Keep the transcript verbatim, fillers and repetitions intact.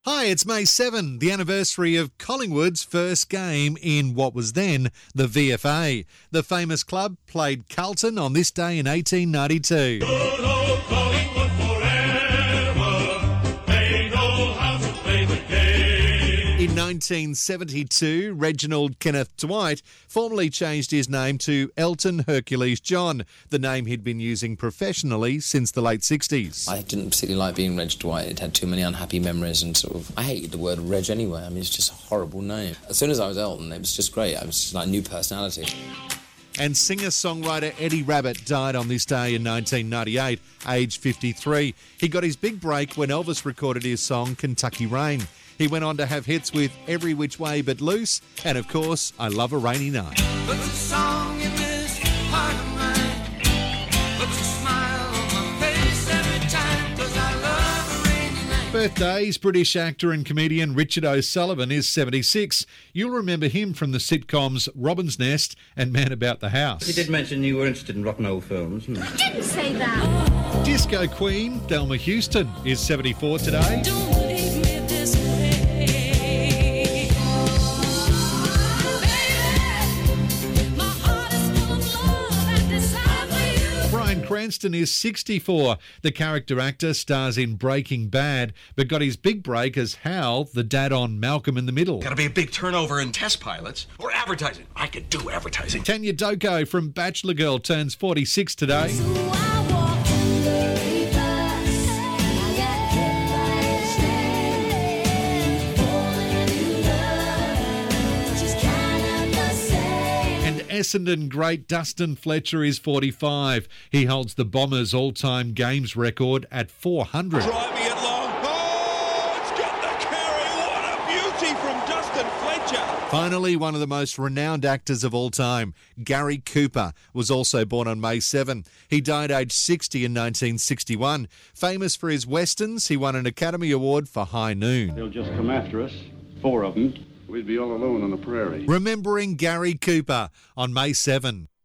Hi, it's May seventh, the anniversary of Collingwood's first game in what was then the V F A. The famous club played Carlton on this day in eighteen ninety-two. Good old Collingwood forever, they know how to play the game. In nineteen seventy-two, Reginald Kenneth Dwight formally changed his name to Elton Hercules John, the name he'd been using professionally since the late sixties. I didn't particularly like being Reg Dwight. It had too many unhappy memories and sort of... I hated the word Reg anyway. I mean, it's just a horrible name. As soon as I was Elton, it was just great. I was just like a new personality. And singer-songwriter Eddie Rabbitt died on this day in nineteen ninety-eight, aged fifty-three. He got his big break when Elvis recorded his song Kentucky Rain. He went on to have hits with Every Which Way But Loose and, of course, I Love a Rainy Night. Put the song in this heart of mine. Put your smile on my face every time, 'cause I love a rainy night. Birthdays, British actor and comedian Richard O'Sullivan is seventy-six. You'll remember him from the sitcoms Robin's Nest and Man About the House. You did mention you were interested in rock and roll films. Hmm. I didn't say that. Disco Queen Thelma Houston is seventy-four today. Don't leave me this way. Baby, my heart is full of love and desire for you. Bryan Cranston is sixty-four. The character actor stars in Breaking Bad, but got his big break as Hal, the dad on Malcolm in the Middle. Got to be a big turnover in test pilots or advertising. I could do advertising. Tanya Doko from Bachelor Girl turns forty-six today. So I walk in the reverse. I got hit by a train, falling in love. She's kind of the same. And Essendon great Dustin Fletcher is forty-five. He holds the Bombers' all-time games record at four hundred. Driving it long. Oh, it's got the carry. What a beauty from Dustin Fletcher. Finally, one of the most renowned actors of all time, Gary Cooper, was also born on May seventh. He died aged sixty in nineteen sixty-one. Famous for his westerns, he won an Academy Award for High Noon. They'll just come after us, four of them. We'd be all alone on the prairie. Remembering Gary Cooper on May seventh.